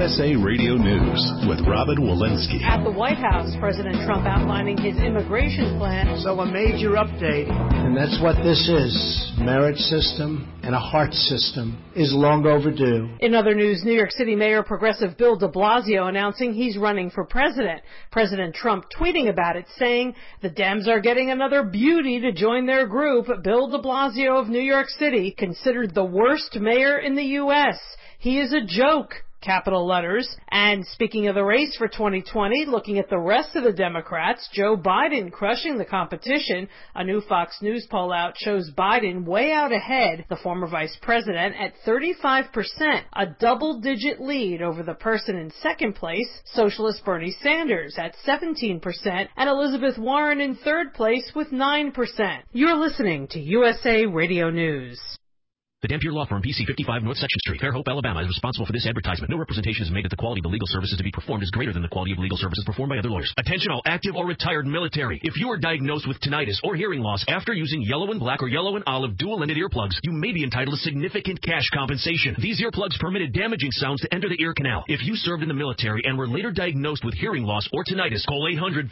USA Radio News with Robin Walensky. At the White House, President Trump outlining his immigration plan. So a major update, and that's what this is. Merit system and a heart system is long overdue. In other news, New York City Mayor Progressive Bill de Blasio announcing he's running for president. President Trump tweeting about it, saying the Dems are getting another beauty to join their group. Bill de Blasio of New York City, considered the worst mayor in the U.S. He is a joke. Capital letters. And speaking of the race for 2020, looking at the rest of the Democrats, Joe Biden crushing the competition. A new Fox News poll out shows Biden way out ahead, the former vice president, at 35%, a double-digit lead over the person in second place, socialist Bernie Sanders, at 17%, and Elizabeth Warren in third place with 9%. You're listening to USA Radio News. The Dampier Law Firm, PC 55 North Section Street, Fairhope, Alabama, is responsible for this advertisement. No representation is made that the quality of the legal services to be performed is greater than the quality of legal services performed by other lawyers. Attention all active or retired military. If you are diagnosed with tinnitus or hearing loss after using yellow and black or yellow and olive dual-ended earplugs, you may be entitled to significant cash compensation. These earplugs permitted damaging sounds to enter the ear canal. If you served in the military and were later diagnosed with hearing loss or tinnitus, call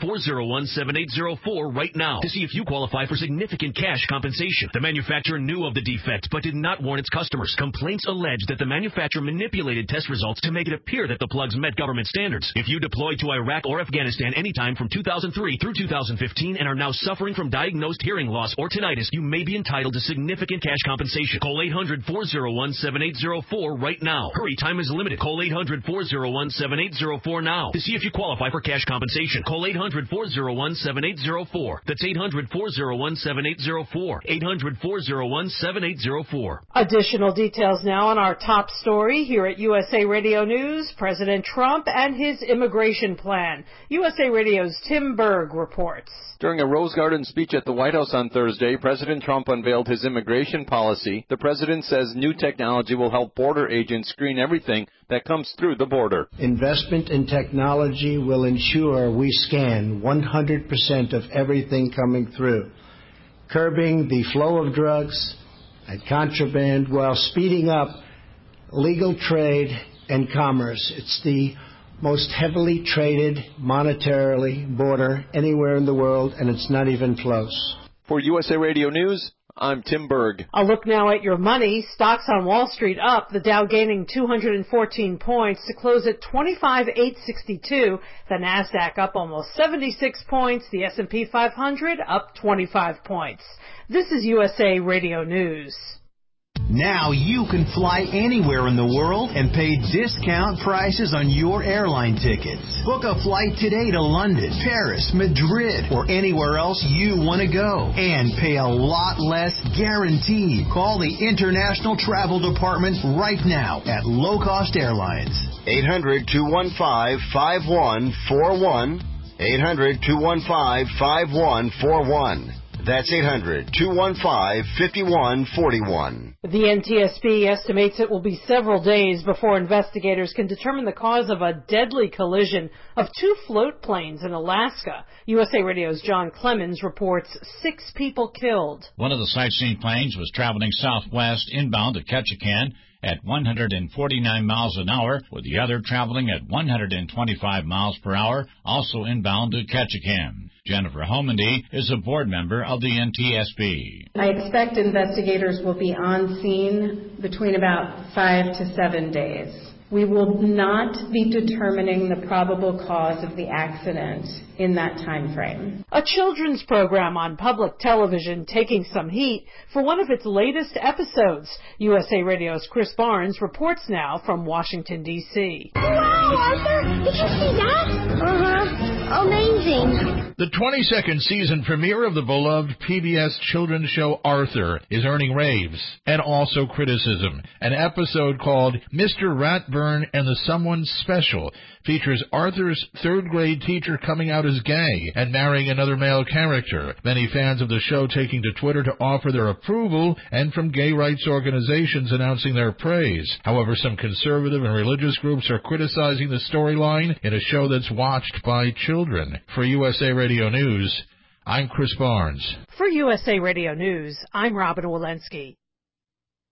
800-401-7804 right now to see if you qualify for significant cash compensation. The manufacturer knew of the defect but did not warn its customers. Complaints allege that the manufacturer manipulated test results to make it appear that the plugs met government standards. If you deployed to Iraq or Afghanistan anytime from 2003 through 2015 and are now suffering from diagnosed hearing loss or tinnitus, you may be entitled to significant cash compensation. Call 800-401-7804 right now. Hurry, time is limited. Call 800-401-7804 now to see if you qualify for cash compensation. Call 800-401-7804. That's 800-401-7804. 800-401-7804. Additional details now on our top story here at USA Radio News, President Trump and his immigration plan. USA Radio's Tim Berg reports. During a Rose Garden speech at the White House on Thursday, President Trump unveiled his immigration policy. The president says new technology will help border agents screen everything that comes through the border. Investment in technology will ensure we scan 100% of everything coming through, curbing the flow of drugs and contraband while speeding up legal trade and commerce. It's the most heavily traded monetarily border anywhere in the world, and it's not even close. For USA Radio News, I'm Tim Berg. A look now at your money. Stocks on Wall Street up, the Dow gaining 214 points to close at 25,862. The Nasdaq up almost 76 points. The S&P 500 up 25 points. This is USA Radio News. Now you can fly anywhere in the world and pay discount prices on your airline tickets. Book a flight today to London, Paris, Madrid, or anywhere else you want to go. And pay a lot less guaranteed. Call the International Travel Department right now at Low Cost Airlines. 800-215-5141. 800-215-5141. That's 800-215-5141. The NTSB estimates it will be several days before investigators can determine the cause of a deadly collision of two float planes in Alaska. USA Radio's John Clemens reports 6 people killed. One of the sightseeing planes was traveling southwest inbound to Ketchikan at 149 miles an hour, with the other traveling at 125 miles per hour, also inbound to Ketchikan. Jennifer Homendy is a board member of the NTSB. I expect investigators will be on scene between about 5 to 7 days. We will not be determining the probable cause of the accident in that time frame. A children's program on public television taking some heat for one of its latest episodes. USA Radio's Chris Barnes reports now from Washington, D.C. Wow, Arthur! Did you see that? Amazing. The 22nd season premiere of the beloved PBS children's show Arthur is earning raves and also criticism. An episode called Mr. Ratburn and the Someone Special features Arthur's third-grade teacher coming out as gay and marrying another male character. Many fans of the show taking to Twitter to offer their approval, and from gay rights organizations announcing their praise. However, some conservative and religious groups are criticizing the storyline in a show that's watched by children. For USA Radio News, I'm Chris Barnes. For USA Radio News, I'm Robin Walensky.